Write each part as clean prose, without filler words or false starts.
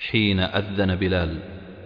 حين أذن بلال.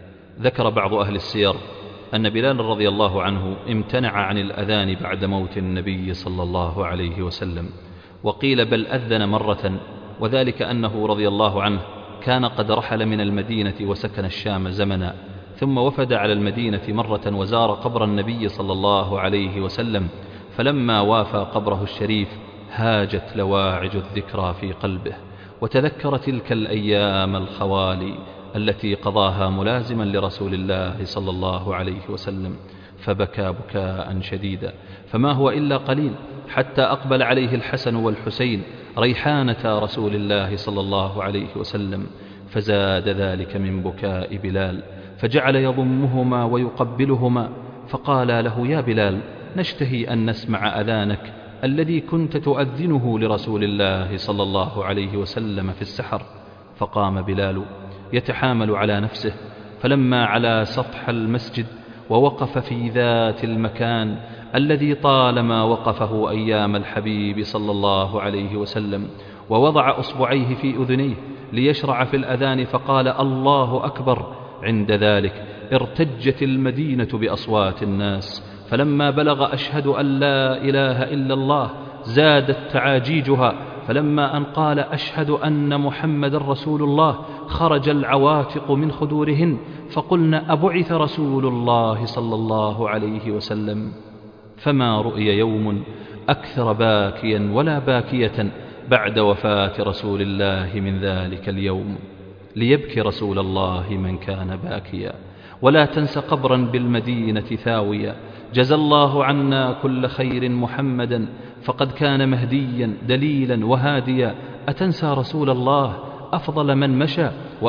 ذكر بعض أهل السير أن بلال رضي الله عنه امتنع عن الأذان بعد موت النبي صلى الله عليه وسلم، وقيل بل أذن مرة، وذلك أنه رضي الله عنه كان قد رحل من المدينة وسكن الشام زمنا، ثم وفد على المدينة مرة وزار قبر النبي صلى الله عليه وسلم، فلما وافى قبره الشريف هاجت لواعج الذكرى في قلبه، وتذكر تلك الأيام الخوالي التي قضاها ملازما لرسول الله صلى الله عليه وسلم، فبكى بكاء شديدا. فما هو إلا قليل حتى أقبل عليه الحسن والحسين ريحانة رسول الله صلى الله عليه وسلم، فزاد ذلك من بكاء بلال، فجعل يضمهما ويقبلهما، فقال له: يا بلال، نشتهي أن نسمع أذانك الذي كنت تؤذنه لرسول الله صلى الله عليه وسلم في السحر. فقام بلال يتحامل على نفسه، فلما على سطح المسجد ووقف في ذات المكان الذي طالما وقفه أيام الحبيب صلى الله عليه وسلم، ووضع أصبعيه في أذنيه ليشرع في الأذان، فقال: الله أكبر. عند ذلك ارتجت المدينة بأصوات الناس، فلما بلغ أشهد أن لا إله إلا الله زادت تعاجيجها، فلما أن قال أشهد أن محمد رسول الله خرج العواتق من خدورهن، فقلن: أبعث رسول الله صلى الله عليه وسلم؟ فما رؤي يوم أكثر باكيا ولا باكية بعد وفاة رسول الله من ذلك اليوم. ليبكي رسول الله من كان باكيا، ولا تنس قبرا بالمدينة ثاويا. جزى الله عنا كل خير محمدا، فقد كان مهديا دليلا وهاديا. أتنسى رسول الله أفضل من مشى،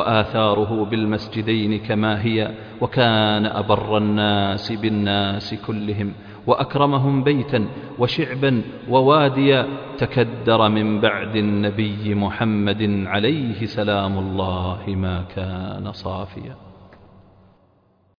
وآثاره بالمسجدين كما هي، وكان أبر الناس بالناس كلهم، وأكرمهم بيتا وشعبا وواديا. تكدر من بعد النبي محمد عليه سلام الله ما كان صافيا.